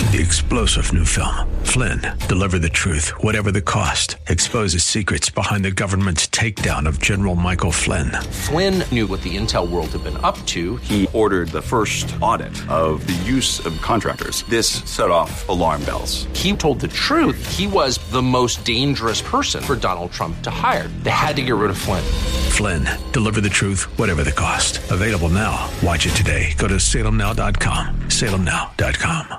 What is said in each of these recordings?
The explosive new film, Flynn, deliver the truth, whatever the cost, exposes secrets behind the government's takedown of General Michael Flynn. Flynn knew what the intel world had been up to. He ordered the first audit of the use of contractors. This set off alarm bells. He told the truth. He was the most dangerous person for Donald Trump to hire. They had to get rid of Flynn. Flynn, deliver the truth, whatever the cost. Available now. Watch it today. Go to salemnow.com. salemnow.com.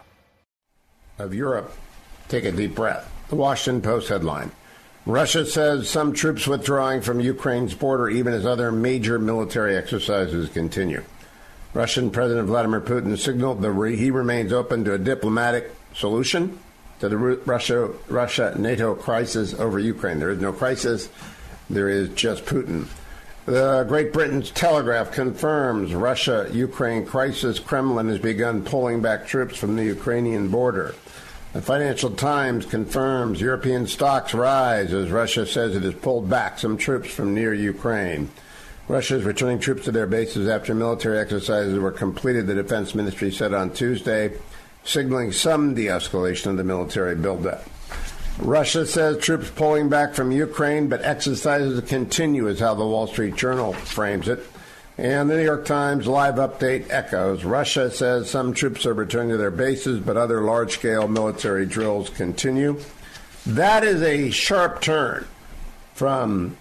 Of Europe, take a deep breath. The Washington Post headline. Russia says some troops withdrawing from Ukraine's border even as other major military exercises continue. Russian President Vladimir Putin signaled that he remains open to a diplomatic solution to the Russia-NATO crisis over Ukraine. There is no crisis. There is just Putin. The Great Britain's Telegraph confirms Russia-Ukraine crisis. Kremlin has begun pulling back troops from the Ukrainian border. The Financial Times confirms European stocks rise as Russia says it has pulled back some troops from near Ukraine. Russia is returning troops to their bases after military exercises were completed, the Defense Ministry said on Tuesday, signaling some de-escalation of the military buildup. Russia says troops pulling back from Ukraine, but exercises continue is how the Wall Street Journal frames it. And the New York Times live update echoes. Russia says some troops are returning to their bases, but other large-scale military drills continue. That is a sharp turn from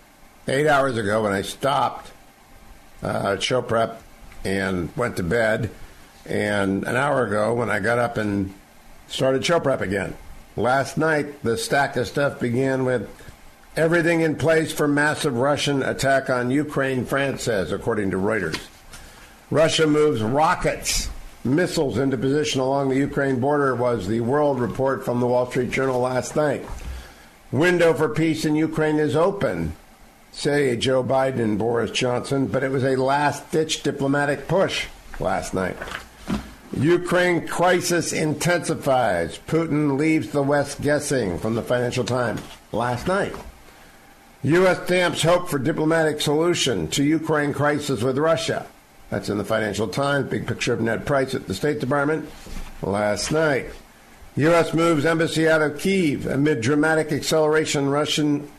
8 hours ago when I stopped show prep and went to bed, and an hour ago when I got up and started show prep again. Last night, the stack of stuff began with everything in place for massive Russian attack on Ukraine, France says, according to Reuters. Russia moves rockets, missiles into position along the Ukraine border was the world report from the Wall Street Journal last night. Window for peace in Ukraine is open, say Joe Biden and Boris Johnson, but it was a last-ditch diplomatic push last night. Ukraine crisis intensifies. Putin leaves the West guessing from the Financial Times last night. U.S. stamps hope for diplomatic solution to Ukraine crisis with Russia. That's in the Financial Times. Big picture of Ned Price at the State Department last night. U.S. moves embassy out of Kyiv amid dramatic acceleration Russian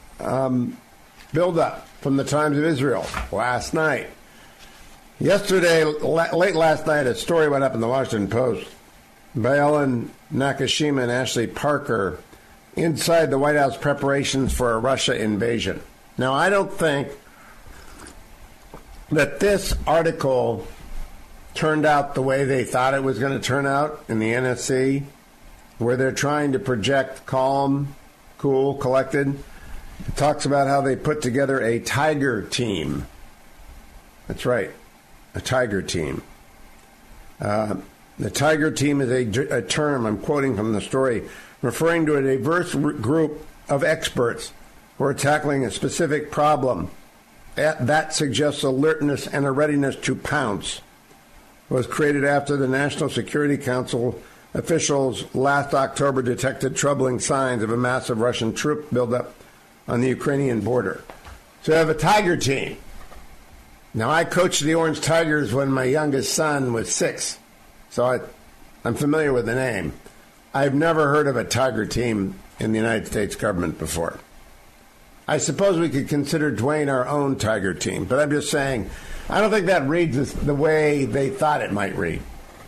buildup from the Times of Israel last night. Yesterday, late last night, a story went up in the Washington Post by Ellen Nakashima and Ashley Parker inside the White House preparations for a Russia invasion. Now, I don't think that this article turned out the way they thought it was going to turn out in the NSC, where they're trying to project calm, cool, collected. It talks about how they put together a tiger team. That's right, a tiger team. The tiger team is a term, I'm quoting from the story, referring to a diverse group of experts who are tackling a specific problem. That suggests alertness and a readiness to pounce. It was created after the National Security Council officials last October detected troubling signs of a massive Russian troop buildup on the Ukrainian border. So you have a tiger team. Now, I coached the Orange Tigers when my youngest son was 6, so I'm familiar with the name. I've never heard of a tiger team in the United States government before. I suppose we could consider Dwayne our own tiger team, but I'm just saying, I don't think that reads the way they thought it might read.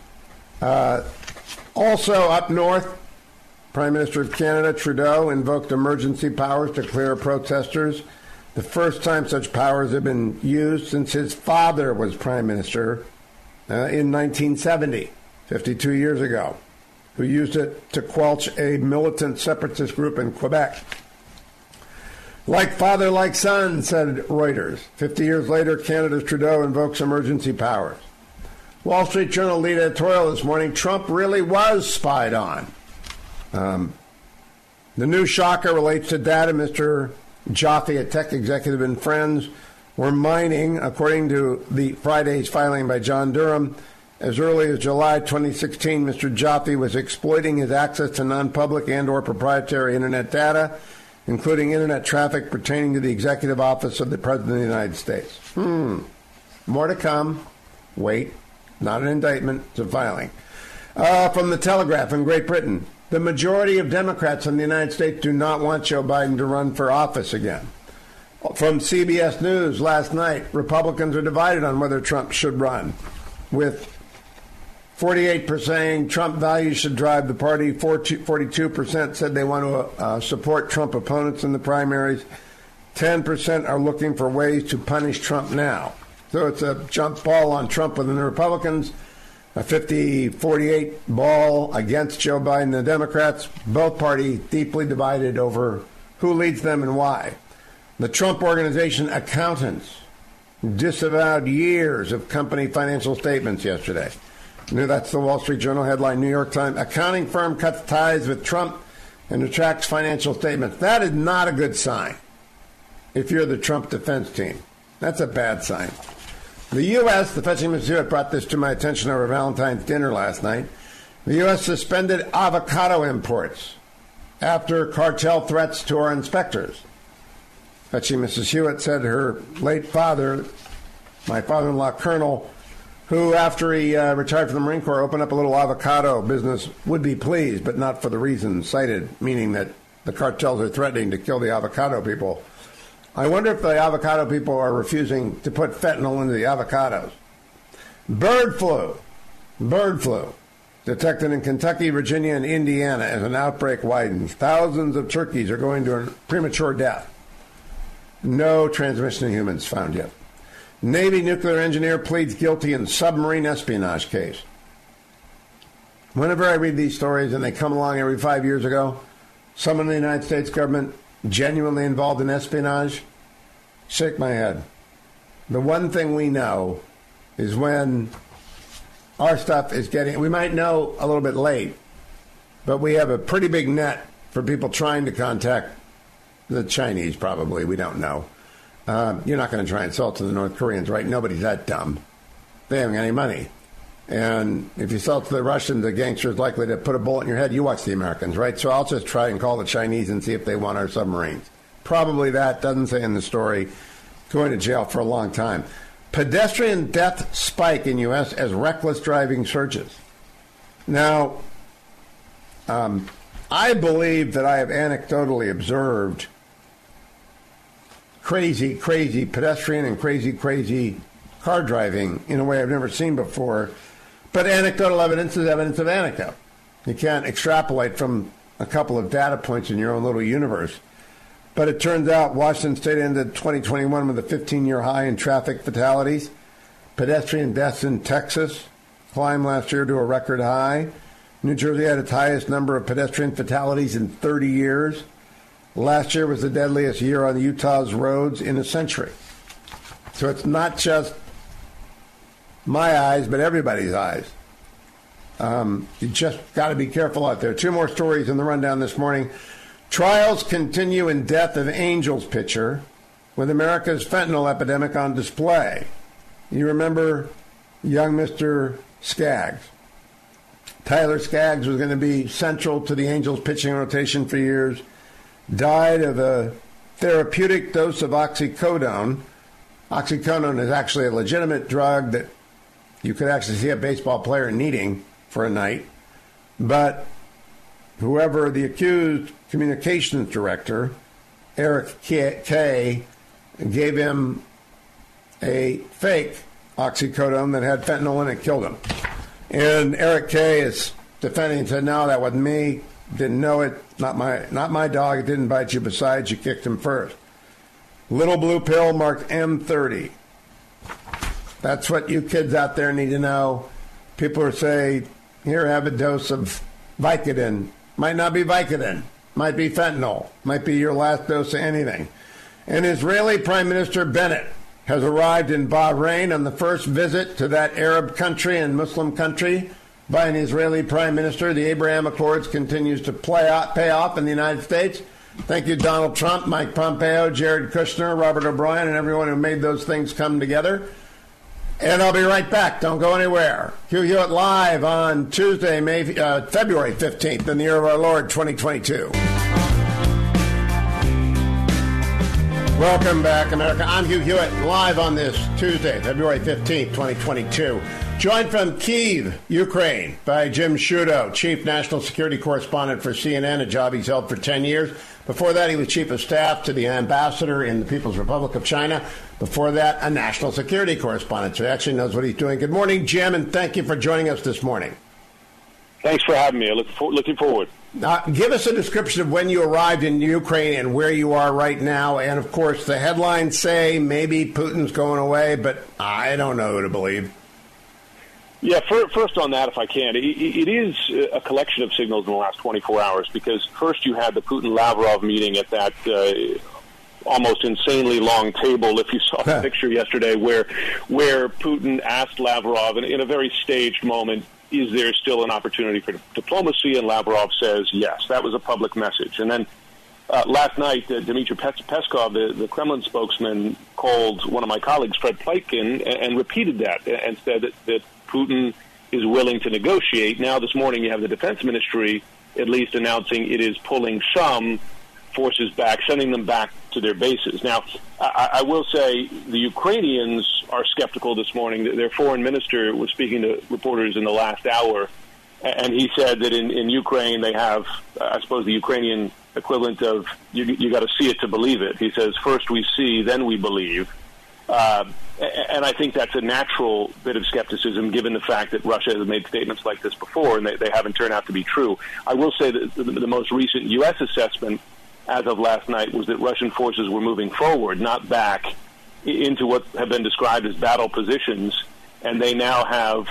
Also up north, Prime Minister of Canada, Trudeau, invoked emergency powers to clear protesters. The first time such powers have been used since his father was Prime Minister in 1970, 52 years ago, who used it to quench a militant separatist group in Quebec. Like father, like son, said Reuters. 50 years later, Canada's Trudeau invokes emergency powers. Wall Street Journal lead editorial this morning, Trump really was spied on. The new shocker relates to data Mr. Joffe, a tech executive and friends, were mining, according to the Friday's filing by John Durham. As early as July 2016, Mr. Joffe was exploiting his access to non-public and or proprietary Internet data, including Internet traffic pertaining to the Executive Office of the President of the United States. More to come. Wait. Not an indictment. It's a filing. From the Telegraph in Great Britain, the majority of Democrats in the United States do not want Joe Biden to run for office again. From CBS News last night, Republicans are divided on whether Trump should run, with 48% saying Trump values should drive the party. 42% said they want to support Trump opponents in the primaries. 10% are looking for ways to punish Trump now. So it's a jump ball on Trump within the Republicans, a 50-48 ball against Joe Biden and the Democrats. Both parties deeply divided over who leads them and why. The Trump Organization accountants disavowed years of company financial statements yesterday. That's the Wall Street Journal headline. New York Times, accounting firm cuts ties with Trump and retracts financial statements. That is not a good sign if you're the Trump defense team. That's a bad sign. The U.S., the Fetching Mrs. Hewitt brought this to my attention over Valentine's dinner last night. The U.S. suspended avocado imports after cartel threats to our inspectors. Fetching Mrs. Hewitt said her late father, my father-in-law, Colonel, who, after he retired from the Marine Corps, opened up a little avocado business, would be pleased, but not for the reasons cited, meaning that the cartels are threatening to kill the avocado people. I wonder if the avocado people are refusing to put fentanyl into the avocados. Bird flu, detected in Kentucky, Virginia, and Indiana as an outbreak widens. Thousands of turkeys are going to a premature death. No transmission to humans found yet. Navy nuclear engineer pleads guilty in submarine espionage case. Whenever I read these stories, and they come along every 5 years ago, someone in the United States government genuinely involved in espionage, shake my head. The one thing we know is when our stuff is getting, we might know a little bit late, but we have a pretty big net for people trying to contact the Chinese, probably. We don't know. You're not going to try and sell it to the North Koreans, right? Nobody's that dumb. They haven't got any money. And if you sell it to the Russians, the gangster's likely to put a bullet in your head. You watch the Americans, right? So I'll just try and call the Chinese and see if they want our submarines. Probably that. Doesn't say in the story. Going to jail for a long time. Pedestrian death spike in U.S. as reckless driving surges. Now, I believe that I have anecdotally observed crazy pedestrian and crazy car driving in a way I've never seen before. But anecdotal evidence is evidence of anecdote. You can't extrapolate from a couple of data points in your own little universe. But it turns out Washington State ended 2021 with a 15-year high in traffic fatalities. Pedestrian deaths in Texas climbed last year to a record high. New Jersey had its highest number of pedestrian fatalities in 30 years. Last year was the deadliest year on Utah's roads in a century. So it's not just my eyes, but everybody's eyes. You just got to be careful out there. Two more stories in the rundown this morning. Trials continue in death of Angels pitcher with America's fentanyl epidemic on display. You remember young Mr. Skaggs. Tyler Skaggs was going to be central to the Angels pitching rotation for years. Died of a therapeutic dose of oxycodone. Oxycodone is actually a legitimate drug that you could actually see a baseball player needing for a night. But whoever the accused communications director, Eric K., gave him a fake oxycodone that had fentanyl in it, killed him. And Eric K. is defending and said, no, that wasn't me. Didn't know it. Not my dog. It didn't bite you. Besides, you kicked him first. Little blue pill marked M30. That's what you kids out there need to know. People are saying, here, have a dose of Vicodin. Might not be Vicodin. Might be fentanyl. Might be your last dose of anything. And Israeli Prime Minister Bennett has arrived in Bahrain on the first visit to that Arab country and Muslim country by an Israeli Prime Minister. The Abraham Accords continues to pay off in the United States. Thank you, Donald Trump, Mike Pompeo, Jared Kushner, Robert O'Brien, and everyone who made those things come together. And I'll be right back. Don't go anywhere. Hugh Hewitt live on Tuesday, February 15th in the year of our Lord, 2022. Welcome back, America. I'm Hugh Hewitt, live on this Tuesday, February 15th, 2022. Joined from Kyiv, Ukraine, by Jim Sciutto, Chief National Security Correspondent for CNN, a job he's held for 10 years. Before that, he was Chief of Staff to the Ambassador in the People's Republic of China. Before that, a National Security Correspondent, so he actually knows what he's doing. Good morning, Jim, and thank you for joining us this morning. Thanks for having me. Looking forward. Give us a description of when you arrived in Ukraine and where you are right now. And, of course, the headlines say maybe Putin's going away, but I don't know who to believe. Yeah, first on that, if I can, it is a collection of signals in the last 24 hours, because first you had the Putin-Lavrov meeting at that almost insanely long table, if you saw the picture yesterday, where Putin asked Lavrov, in a very staged moment, is there still an opportunity for diplomacy? And Lavrov says yes. That was a public message. And then last night, Dmitry Peskov, the Kremlin spokesman, called one of my colleagues, Fred Pleitkin, and repeated that and said that Putin is willing to negotiate. Now, this morning, you have the defense ministry at least announcing it is pulling some forces back, sending them back to their bases. Now, I will say the Ukrainians are skeptical this morning. Their foreign minister was speaking to reporters in the last hour, and he said that in Ukraine they have, I suppose, the Ukrainian equivalent of you got to see it to believe it. He says, first we see, then we believe. And I think that's a natural bit of skepticism, given the fact that Russia has made statements like this before, and they haven't turned out to be true. I will say that the most recent U.S. assessment as of last night was that Russian forces were moving forward, not back, into what have been described as battle positions, and they now have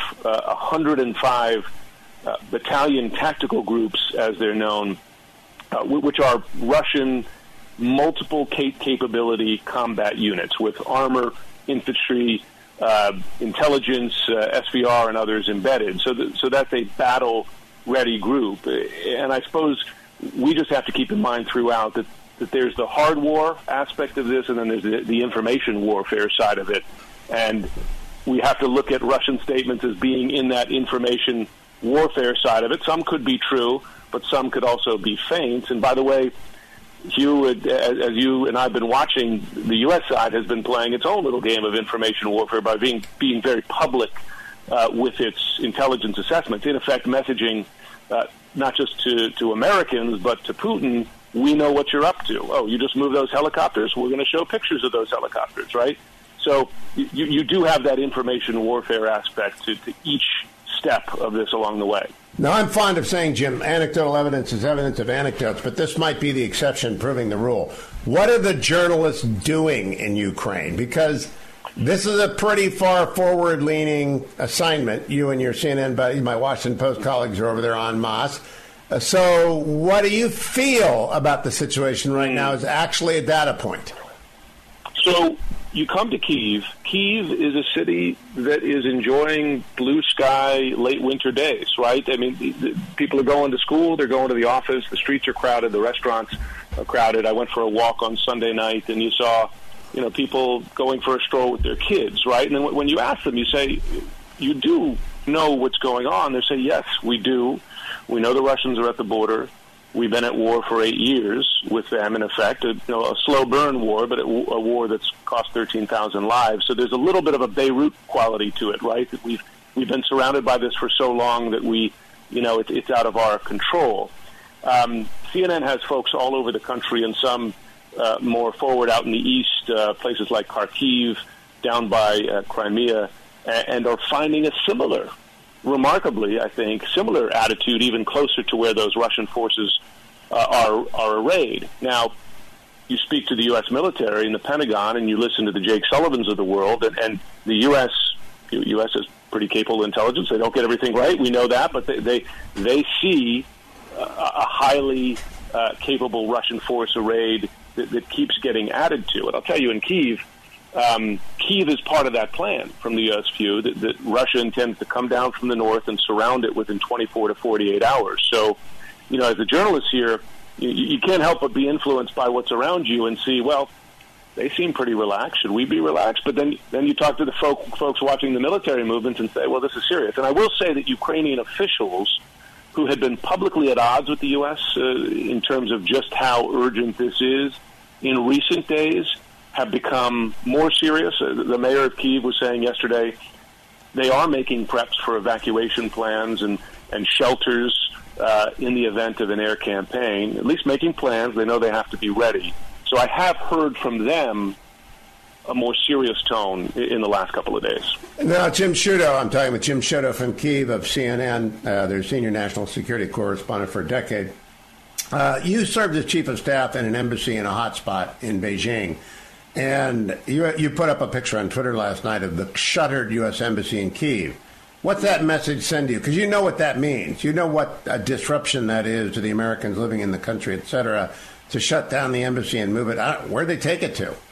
105 battalion tactical groups, as they're known, which are Russian multiple capability combat units with armor, infantry, intelligence, SVR, and others embedded. So that's a battle-ready group. And I suppose we just have to keep in mind throughout that there's the hard war aspect of this, and then there's the information warfare side of it. And we have to look at Russian statements as being in that information warfare side of it. Some could be true, but some could also be feigns. And by the way, Hugh, as you and I have been watching, the U.S. side has been playing its own little game of information warfare by being very public with its intelligence assessments, in effect messaging not just to Americans, but to Putin, we know what you're up to. Oh, you just moved those helicopters? We're going to show pictures of those helicopters, right? So you do have that information warfare aspect to each step of this along the way. Now, I'm fond of saying, Jim, anecdotal evidence is evidence of anecdotes, but this might be the exception proving the rule. What are the journalists doing in Ukraine? Because this is a pretty far forward-leaning assignment. You and your CNN buddies, my Washington Post colleagues, are over there en masse. So what do you feel about the situation right now as actually a data point? So you come to Kyiv. Kyiv is a city that is enjoying blue sky late winter days, right? I mean, people are going to school, they're going to the office, the streets are crowded, the restaurants are crowded. I went for a walk on Sunday night, and you saw, people going for a stroll with their kids, right? And then when you ask them, you say, you do know what's going on? They say, yes, we do. We know the Russians are at the border. We've been at war for 8 years with them, in effect, a slow burn war, but a war that's cost 13,000 lives. So there's a little bit of a Beirut quality to it, right? That we've been surrounded by this for so long that it's out of our control. CNN has folks all over the country, and some more forward out in the east, places like Kharkiv, down by Crimea, and are finding a similar, remarkably, I think, similar attitude, even closer to where those Russian forces are arrayed. Now, you speak to the U.S. military and the Pentagon, and you listen to the Jake Sullivans of the world, and the U.S. is pretty capable intelligence. They don't get everything right, we know that, but they see a highly capable Russian force arrayed that keeps getting added to it. I'll tell you, in Kyiv, Kyiv is part of that plan from the U.S. view that Russia intends to come down from the north and surround it within 24 to 48 hours. So, as a journalist here, you can't help but be influenced by what's around you and see, well, they seem pretty relaxed. Should we be relaxed? But then you talk to the folks watching the military movements and say, well, this is serious. And I will say that Ukrainian officials who had been publicly at odds with the U.S. In terms of just how urgent this is, in recent days have become more serious. The mayor of Kyiv was saying yesterday, they are making preps for evacuation plans and shelters in the event of an air campaign, at least making plans. They know they have to be ready. So I have heard from them a more serious tone in the last couple of days. Now, Jim Sciutto, I'm talking with Jim Sciutto from Kyiv of CNN, their senior national security correspondent for a decade. You served as chief of staff in an embassy in a hotspot in Beijing, and you put up a picture on Twitter last night of the shuttered U.S. embassy in Kyiv. What's that message send you? Because you know what that means. You know what a disruption that is to the Americans living in the country, et cetera, to shut down the embassy and move it out. Where'd they take it to?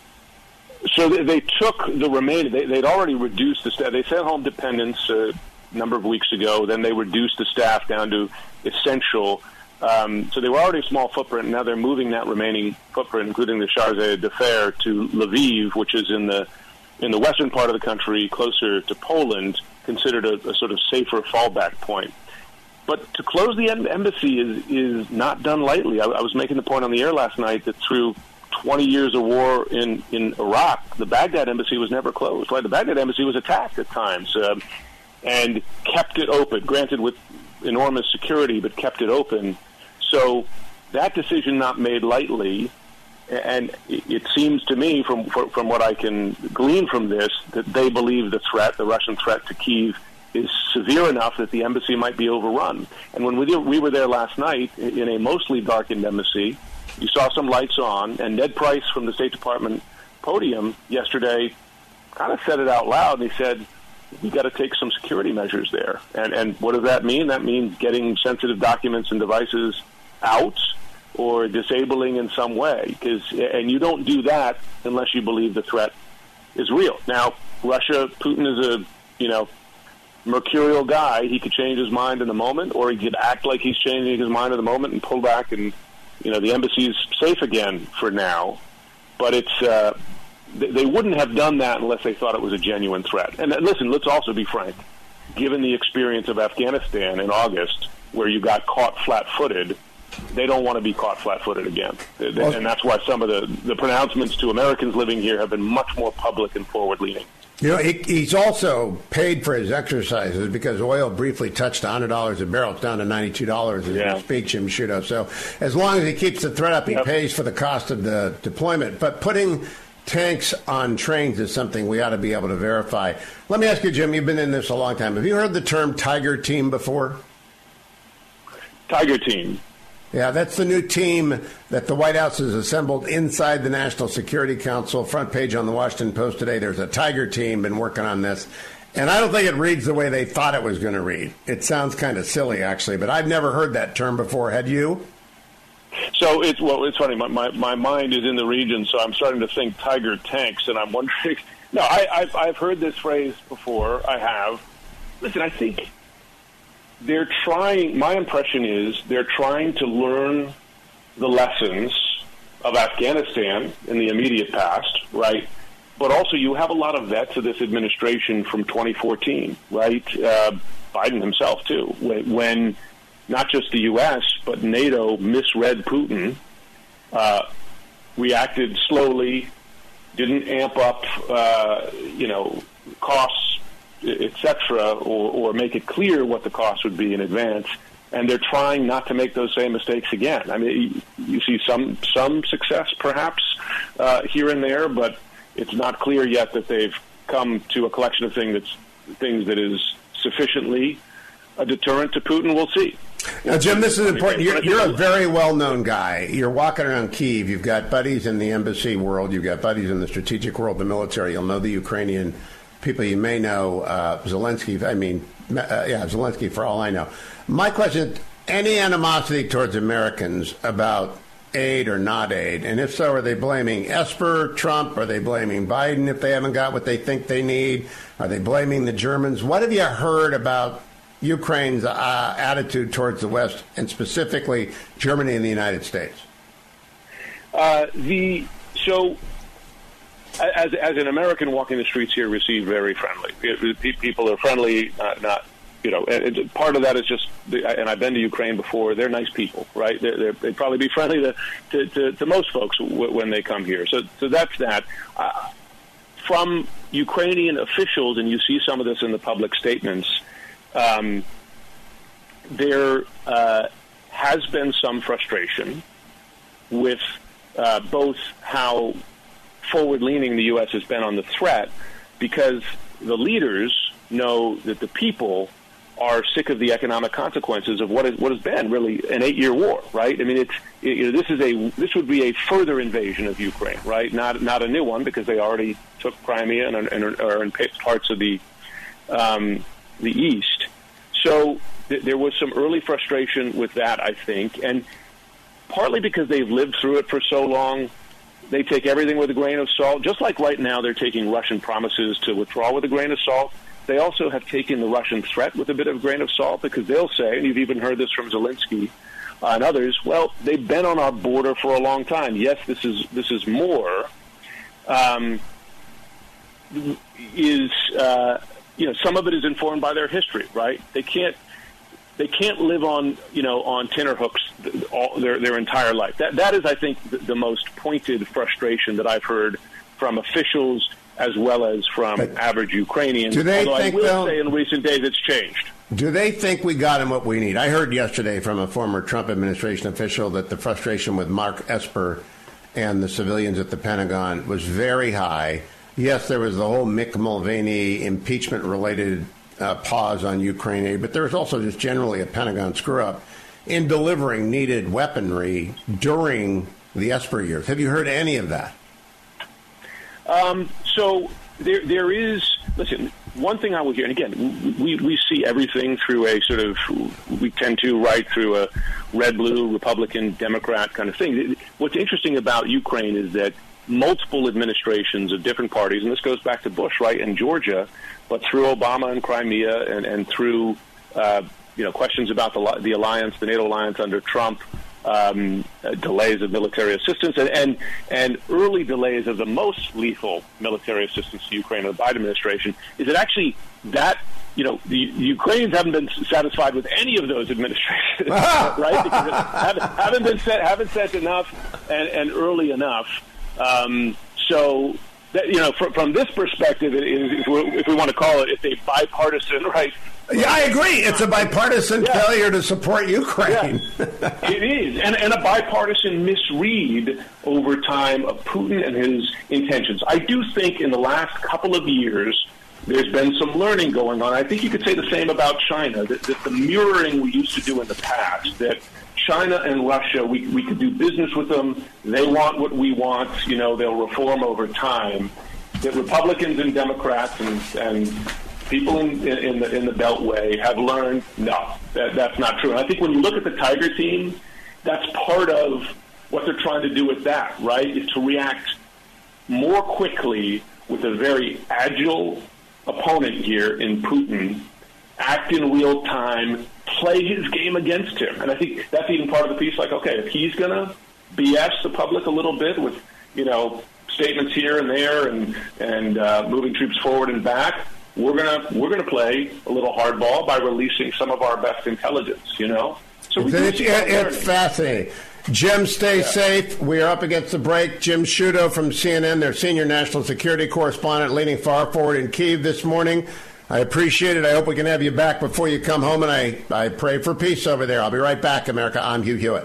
So they took the remaining. They'd already reduced the staff. They sent home dependents a number of weeks ago. Then they reduced the staff down to essential. So they were already a small footprint. Now they're moving that remaining footprint, including the Chargé d'Affaires, to Lviv, which is in the western part of the country, closer to Poland, considered a sort of safer fallback point. But to close the embassy is not done lightly. I was making the point on the air last night that through 20 years of war in Iraq, the Baghdad embassy was never closed. Right? The Baghdad embassy was attacked at times and kept it open, granted with enormous security, but kept it open. So that decision not made lightly, and it seems to me from what I can glean from this that they believe the Russian threat to Kyiv, is severe enough that the embassy might be overrun. And when we were there last night in a mostly darkened embassy, you saw some lights on, and Ned Price from the State Department podium yesterday kind of said it out loud, and he said, we've got to take some security measures there. And what does that mean? That means getting sensitive documents and devices out or disabling in some way. And you don't do that unless you believe the threat is real. Now, Putin is a, mercurial guy. He could change his mind in a moment, or he could act like he's changing his mind in the moment and pull back, and the embassy's safe again for now. But it's they wouldn't have done that unless they thought it was a genuine threat. And listen, let's also be frank. Given the experience of Afghanistan in August, where you got caught flat-footed, they don't want to be caught flat-footed again. And that's why some of the pronouncements to Americans living here have been much more public and forward-leaning. He's also paid for his exercises because oil briefly touched $100 a barrel. It's down to $92 as we speak, Jim Sciutto. So as long as he keeps the threat up, he pays for the cost of the deployment. But putting tanks on trains is something we ought to be able to verify. Let me ask you, Jim, you've been in this a long time. Have you heard the term Tiger Team before? Tiger Team. Yeah, that's the new team that the White House has assembled inside the National Security Council. Front page on the Washington Post today, there's a Tiger Team been working on this. And I don't think it reads the way they thought it was going to read. It sounds kind of silly, actually, but I've never heard that term before. Had you? So it's funny. My mind is in the region, so I'm starting to think Tiger tanks, and I'm wondering. No, I've heard this phrase before. I have. Listen, I think they're trying. My impression is they're trying to learn the lessons of Afghanistan in the immediate past, right? But also, you have a lot of vets of this administration from 2014, right? Biden himself too, when not just the U.S. but NATO misread Putin, reacted slowly, didn't amp up, costs, etc., or make it clear what the cost would be in advance. And they're trying not to make those same mistakes again. I mean, you see some success, perhaps, here and there, but it's not clear yet that they've come to a collection of things that is sufficiently a deterrent to Putin. We'll see. Now, Jim, this is important. You're a very well-known guy. You're walking around Kyiv. You've got buddies in the embassy world. You've got buddies in the strategic world, the military. You'll know the Ukrainian people. You may know Zelensky. Zelensky, for all I know. My question, any animosity towards Americans about aid or not aid? And if so, are they blaming Esper, Trump? Are they blaming Biden if they haven't got what they think they need? Are they blaming the Germans? What have you heard about Ukraine's attitude towards the West, and specifically Germany and the United States? As an American walking the streets here, received very friendly. People are friendly, not. And part of that is just, and I've been to Ukraine before, they're nice people, right? They'd probably be friendly to most folks when they come here. So that's that. from Ukrainian officials, and you see some of this in the public statements, there has been some frustration with both how forward-leaning the U.S. has been on the threat, because the leaders know that the people are sick of the economic consequences of what has been really an 8-year war, right? I mean, this would be a further invasion of Ukraine, right? Not a new one, because they already took Crimea and are in parts of the east. So there was some early frustration with that, I think, and partly because they've lived through it for so long. They take everything with a grain of salt, just like right now they're taking Russian promises to withdraw with a grain of salt. They also have taken the Russian threat with a bit of grain of salt, because they'll say, and you've even heard this from Zelensky and others, well, they've been on our border for a long time. Yes, this is more. Some of it is informed by their history, right? They can't live on tenterhooks their entire life. That is, I think, the most pointed frustration that I've heard from officials as well as from average Ukrainians. Although I will say in recent days it's changed. Do they think we got him what we need? I heard yesterday from a former Trump administration official that the frustration with Mark Esper and the civilians at the Pentagon was very high. Yes, there was the whole Mick Mulvaney impeachment-related pause on Ukraine aid, but there was also just generally a Pentagon screw-up in delivering needed weaponry during the Esper years. Have you heard any of that? So there is, listen, one thing I will hear, and again, we see everything through a sort of, we tend to write through a red-blue, Republican, Democrat kind of thing. What's interesting about Ukraine is that multiple administrations of different parties, and this goes back to Bush, right, and Georgia, but through Obama and Crimea and through, questions about the alliance, the NATO alliance under Trump, delays of military assistance and early delays of the most lethal military assistance to Ukraine in the Biden administration, is that actually that, the Ukrainians haven't been satisfied with any of those administrations, right? Because haven't sent enough and early enough. So that, from this perspective, if we want to call it, it's a bipartisan, right? Yeah, I agree. It's a bipartisan failure to support Ukraine. Yeah, it is. And a bipartisan misread over time of Putin and his intentions. I do think in the last couple of years, there's been some learning going on. I think you could say the same about China, that the mirroring we used to do in the past, that China and Russia, we could do business with them. They want what we want. They'll reform over time. That Republicans and Democrats and people in the Beltway have learned, no, that's not true. And I think when you look at the Tiger team, that's part of what they're trying to do with that, right, is to react more quickly with a very agile opponent here in Putin, act in real time, play his game against him. And I think that's even part of the piece, like, okay, if he's going to BS the public a little bit with, statements here and there and moving troops forward and back, we're gonna play a little hardball by releasing some of our best intelligence, So it's fascinating. Jim, stay safe. We are up against the break. Jim Sciutto from CNN, their senior national security correspondent, leaning far forward in Kyiv this morning. I appreciate it. I hope we can have you back before you come home, and I pray for peace over there. I'll be right back, America. I'm Hugh Hewitt.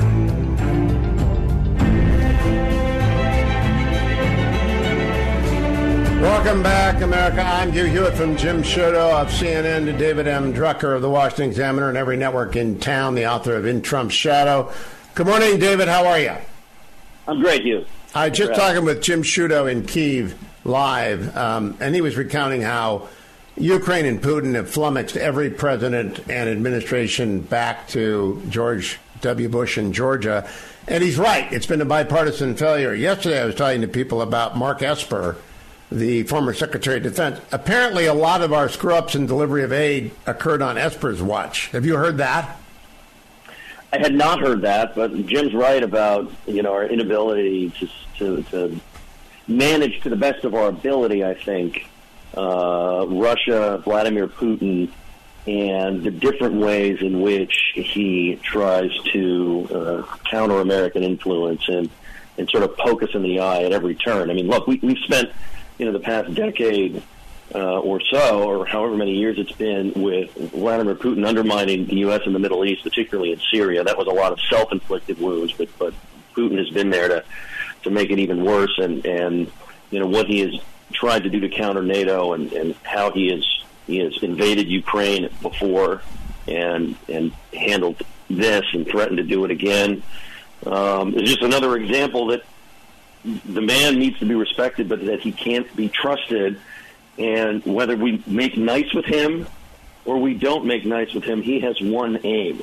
Welcome back, America. I'm Hugh Hewitt from Jim Sciutto of CNN to David M. Drucker of the Washington Examiner and every network in town, the author of In Trump's Shadow. Good morning, David. How are you? I'm great, Hugh. I was just talking with Jim Sciutto in Kyiv live, and he was recounting how Ukraine and Putin have flummoxed every president and administration back to George W. Bush in Georgia. And he's right. It's been a bipartisan failure. Yesterday I was talking to people about Mark Esper, the former Secretary of Defense. Apparently a lot of our screw-ups in delivery of aid occurred on Esper's watch. Have you heard that? I had not heard that, but Jim's right about, our inability to manage to the best of our ability, I think, Russia, Vladimir Putin, and the different ways in which he tries to counter American influence and sort of poke us in the eye at every turn. I mean, look, we've spent the past decade or so, or however many years it's been, with Vladimir Putin undermining the U.S. in the Middle East, particularly in Syria. That was a lot of self-inflicted wounds, but Putin has been there to make it even worse. And what he has tried to do to counter NATO and how he has invaded Ukraine before and handled this and threatened to do it again. It's just another example that the man needs to be respected, but that he can't be trusted. And whether we make nice with him or we don't make nice with him, he has one aim,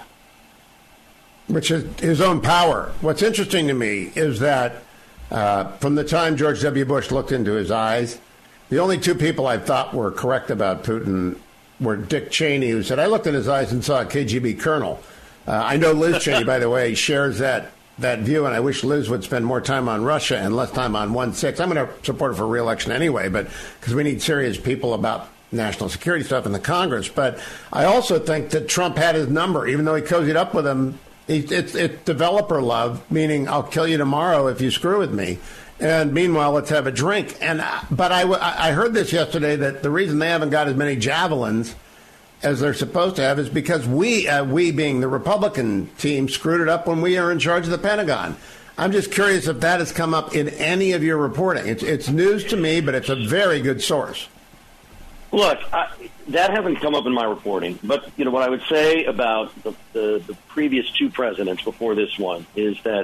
which is his own power. What's interesting to me is that from the time George W. Bush looked into his eyes, the only two people I thought were correct about Putin were Dick Cheney, who said, I looked in his eyes and saw a KGB colonel. I know Liz Cheney, by the way, shares that view, and I wish Liz would spend more time on Russia and less time on 1-6. I'm going to support her for re-election anyway, but because we need serious people about national security stuff in the Congress. But I also think that Trump had his number, even though he cozied up with him. It's developer love, meaning I'll kill you tomorrow if you screw with me. And meanwhile, let's have a drink. But I heard this yesterday, that the reason they haven't got as many javelins as they're supposed to have is because we being the Republican team, screwed it up when we are in charge of the Pentagon. I'm just curious if that has come up in any of your reporting. It's news to me, but it's a very good source. Look, that hasn't come up in my reporting. But, what I would say about the previous two presidents before this one is that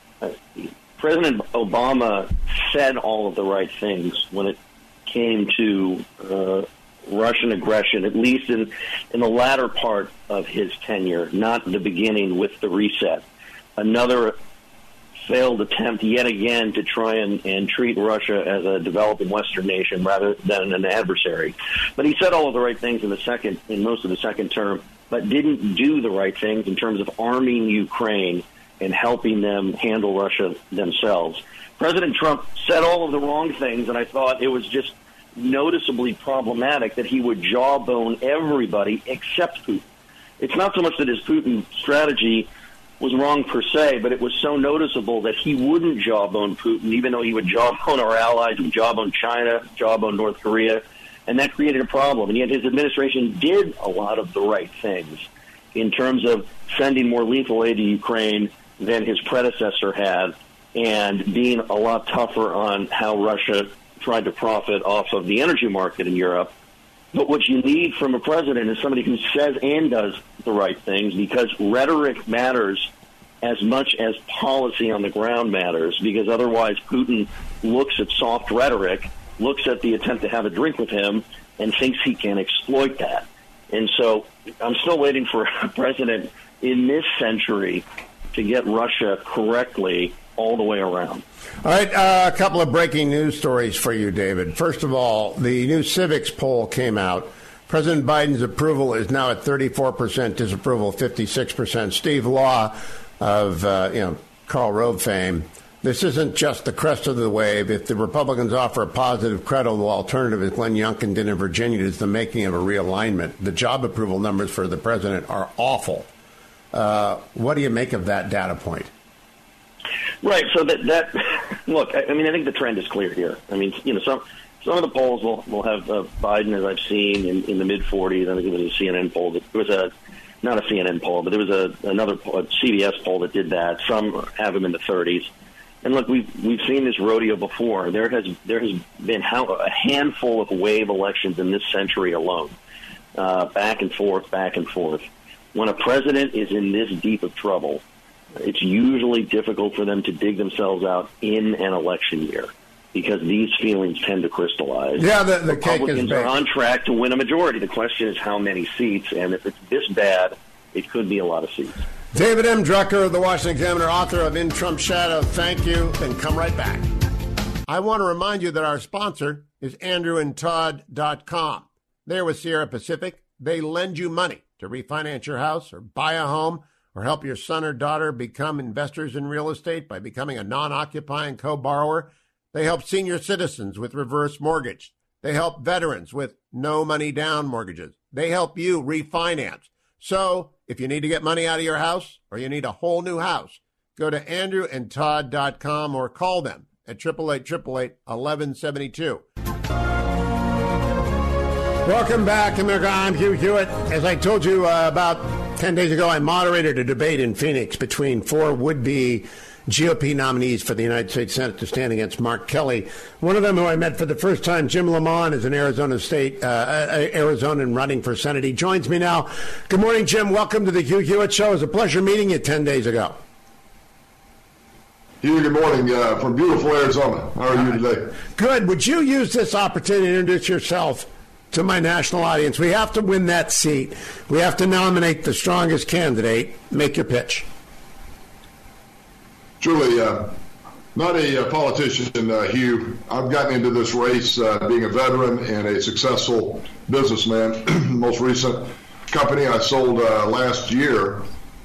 President Obama said all of the right things when it came to Russian aggression, at least in the latter part of his tenure, not the beginning with the reset. Another failed attempt yet again to try and treat Russia as a developing Western nation rather than an adversary. But he said all of the right things in most of the second term, but didn't do the right things in terms of arming Ukraine and helping them handle Russia themselves. President Trump said all of the wrong things, and I thought it was just noticeably problematic that he would jawbone everybody except Putin. It's not so much that his Putin strategy was wrong per se, but it was so noticeable that he wouldn't jawbone Putin, even though he would jawbone our allies, would jawbone China, jawbone North Korea, and that created a problem. And yet his administration did a lot of the right things in terms of sending more lethal aid to Ukraine than his predecessor had, and being a lot tougher on how Russia tried to profit off of the energy market in Europe. But what you need from a president is somebody who says and does the right things, because rhetoric matters as much as policy on the ground matters, because otherwise Putin looks at soft rhetoric, looks at the attempt to have a drink with him, and thinks he can exploit that. And so I'm still waiting for a president in this century to get Russia correctly all the way around. All right, a couple of breaking news stories for you, David. First of all, the new Civics poll came out. President Biden's approval is now at 34%, disapproval 56%. Steve Law of Karl Rove fame. This isn't just the crest of the wave. If the Republicans offer a positive, credible alternative, as Glenn Youngkin did in Virginia, it is the making of a realignment. The job approval numbers for the president are awful. What do you make of that data point? Right. So that look, I mean, I think the trend is clear here. I mean, some of the polls will have Biden, as I've seen, in the mid-40s. I think it was a CNN poll. It was not a CNN poll, but there was another CBS poll that did that. Some have him in the 30s. And look, we've seen this rodeo before. There has been a handful of wave elections in this century alone, back and forth. When a president is in this deep of trouble, it's usually difficult for them to dig themselves out in an election year, because these feelings tend to crystallize. Yeah, the Republicans are on track to win a majority. The question is how many seats, and if it's this bad, it could be a lot of seats. David M. Drucker of the Washington Examiner, author of In Trump's Shadow. Thank you, and come right back. I want to remind you that our sponsor is AndrewandTodd.com. They're with Sierra Pacific. They lend you money to refinance your house or buy a home, or help your son or daughter become investors in real estate by becoming a non-occupying co-borrower. They help senior citizens with reverse mortgage. They help veterans with no money down mortgages. They help you refinance. So if you need to get money out of your house, or you need a whole new house, go to AndrewandTodd.com or call them at 888-888-1172. Welcome back, America. I'm Hugh Hewitt. As I told you about 10 days ago, I moderated a debate in Phoenix between four would-be GOP nominees for the United States Senate to stand against Mark Kelly. One of them, who I met for the first time, Jim Lamont, is an Arizonan running for Senate. He joins me now. Good morning, Jim. Welcome to the Hugh Hewitt Show. It was a pleasure meeting you 10 days ago. Hugh, good morning from beautiful Arizona. How are you today? Good. Would you use this opportunity to introduce yourself to my national audience? We have to win that seat. We have to nominate the strongest candidate. Make your pitch. Truly, not a politician, Hugh. I've gotten into this race being a veteran and a successful businessman. Most recent company I sold last year,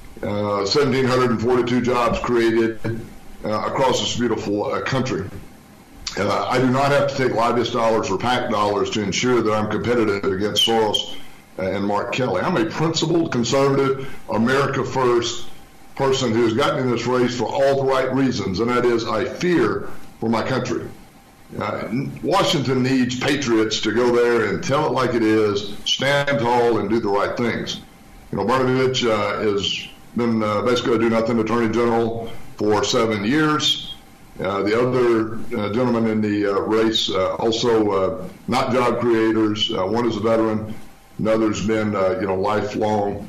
1,742 jobs created across this beautiful country. I do not have to take lobbyist dollars or PAC dollars to ensure that I'm competitive against Soros and Mark Kelly. I'm a principled, conservative, America First person who has gotten in this race for all the right reasons, and that is I fear for my country. Washington needs patriots to go there and tell it like it is, stand tall, and do the right things. Brnovich has been basically a do-nothing attorney general for 7 years. The other gentleman in the race, also not job creators. One is a veteran. Another's been, lifelong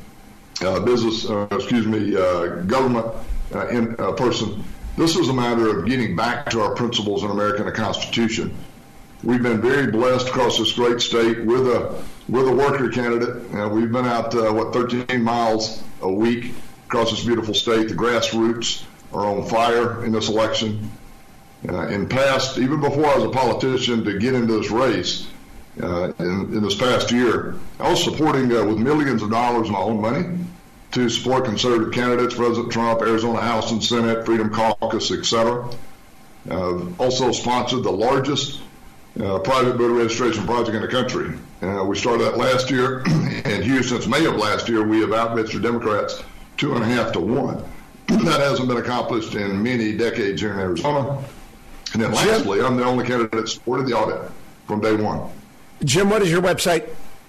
government person. This is a matter of getting back to our principles in America and the Constitution. We've been very blessed across this great state with a worker candidate. We've been out 13 miles a week across this beautiful state. The grassroots are on fire in this election. In past, even before I was a politician, to get into this race in this past year, I was supporting with millions of dollars my own money to support conservative candidates, President Trump, Arizona House and Senate, Freedom Caucus, etc. Also sponsored the largest private voter registration project in the country. We started that last year, and Hugh, since May of last year, we have outbid Democrats 2.5 to 1. That hasn't been accomplished in many decades here in Arizona. And then lastly, I'm the only candidate that supported the audit from day one. Jim, what is your website?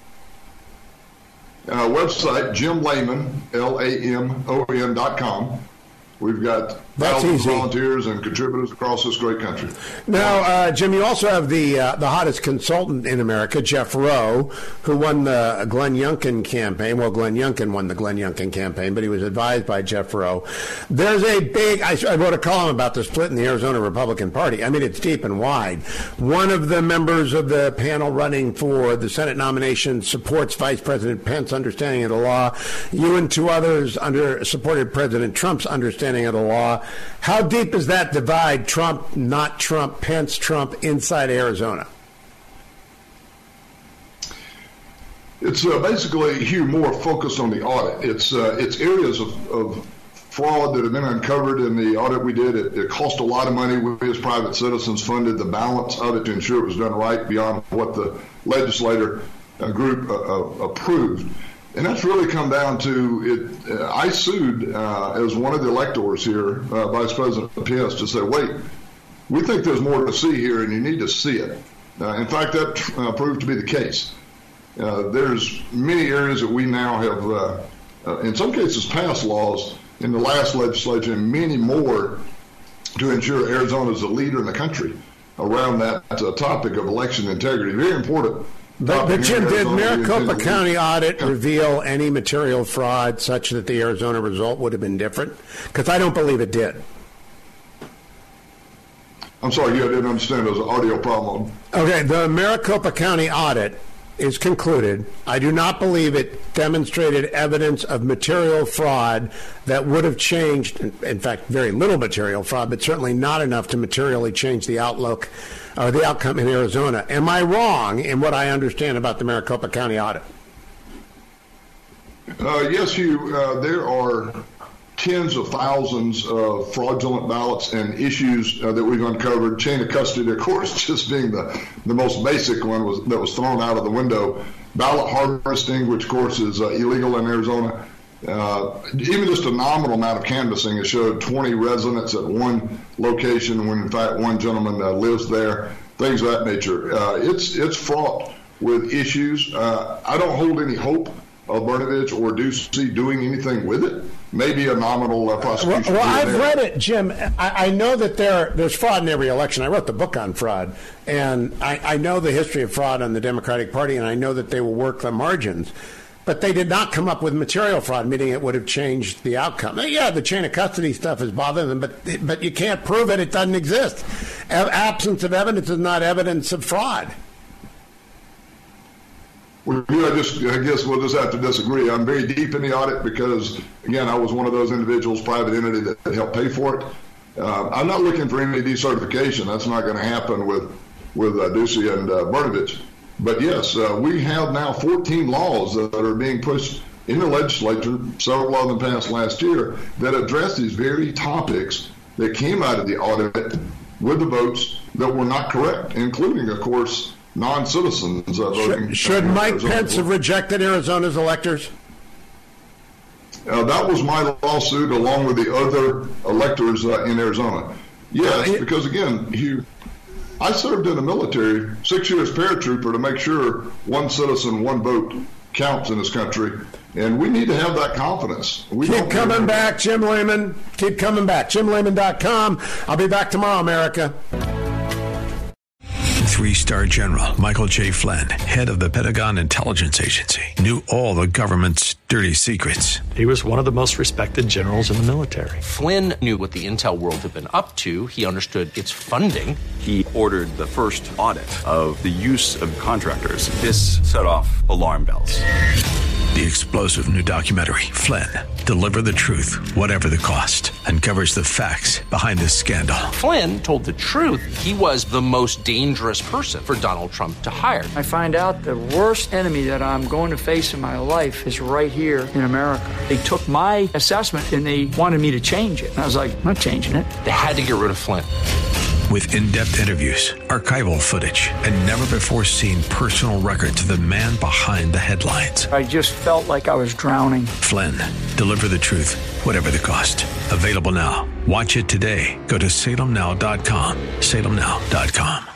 Website, Jim Lamon, LAMON.com. We've got thousands of volunteers and contributors across this great country. Now, Jim, you also have the hottest consultant in America, Jeff Rowe, who won the Glenn Youngkin campaign. Well, Glenn Youngkin won the Glenn Youngkin campaign, but he was advised by Jeff Rowe. There's a big, I wrote a column about the split in the Arizona Republican Party. I mean, it's deep and wide. One of the members of the panel running for the Senate nomination supports Vice President Pence's understanding of the law. You and two others supported President Trump's understanding of the law. How deep is that divide, Trump, not Trump, Pence, Trump, inside Arizona? It's basically, Hugh, more focused on the audit. It's areas of fraud that have been uncovered in the audit we did. It cost a lot of money. We as private citizens funded the balance of it to ensure it was done right beyond what the legislator group approved. And that's really come down to it. I sued as one of the electors here, Vice President Pence, to say, wait, we think there's more to see here and you need to see it. In fact, that proved to be the case. There's many areas that we now have, in some cases, passed laws in the last legislature and many more to ensure Arizona is a leader in the country around that topic of election integrity. Very important. But Jim, did Maricopa County audit reveal any material fraud such that the Arizona result would have been different? Because I don't believe it did. I'm sorry, I didn't understand. There was an audio problem. Okay, the Maricopa County audit is concluded. I do not believe it demonstrated evidence of material fraud that would have changed, in fact, very little material fraud, but certainly not enough to materially change the outlook or the outcome in Arizona. Am I wrong in what I understand about the Maricopa County audit? Yes, Hugh. There are tens of thousands of fraudulent ballots and issues that we've uncovered. Chain of custody, of course, just being the most basic one that was thrown out of the window. Ballot harvesting, which, of course, is illegal in Arizona. Even just a nominal amount of canvassing has showed 20 residents at one location when, in fact, one gentleman lives there, things of that nature. It's fraught with issues. I don't hold any hope of Brnovich or Ducey doing anything with it. Maybe a nominal prosecution. Well, I've read it, Jim. I know that there's fraud in every election. I wrote the book on fraud, and I know the history of fraud on the Democratic Party, and I know that they will work the margins. But they did not come up with material fraud, meaning it would have changed the outcome. Yeah, the chain of custody stuff is bothering them, but you can't prove it. It doesn't exist. Absence of evidence is not evidence of fraud. Well, I guess we'll just have to disagree. I'm very deep in the audit because, again, I was one of those individuals, private entity, that helped pay for it. I'm not looking for any decertification. That's not going to happen with Ducey and Brnovich. But yes, we have now 14 laws that are being pushed in the legislature, several of them passed last year, that address these very topics that came out of the audit with the votes that were not correct, including, of course, non-citizens voting. Should Mike Pence have rejected Arizona's electors? That was my lawsuit along with the other electors in Arizona. Yes, because again, I served in the military, 6 years paratrooper, to make sure one citizen, one vote counts in this country. And we need to have that confidence. Keep coming back, Jim Lehman. Keep coming back. JimLehman.com. I'll be back tomorrow, America. 3-star General Michael J. Flynn, head of the Pentagon Intelligence Agency, knew all the government's dirty secrets. He was one of the most respected generals in the military. Flynn knew what the intel world had been up to. He understood its funding. He ordered the first audit of the use of contractors. This set off alarm bells. The explosive new documentary, Flynn, Deliver the Truth, Whatever the Cost, uncovers the facts behind this scandal. Flynn told the truth. He was the most dangerous person for Donald Trump to hire. I find out the worst enemy that I'm going to face in my life is right here in America. They took my assessment and they wanted me to change it. And I was like, I'm not changing it. They had to get rid of Flynn. With in-depth interviews, archival footage, and never-before-seen personal records of the man behind the headlines. I just felt like I was drowning. Flynn, Deliver the Truth, Whatever the Cost. Available now. Watch it today. Go to salemnow.com. salemnow.com.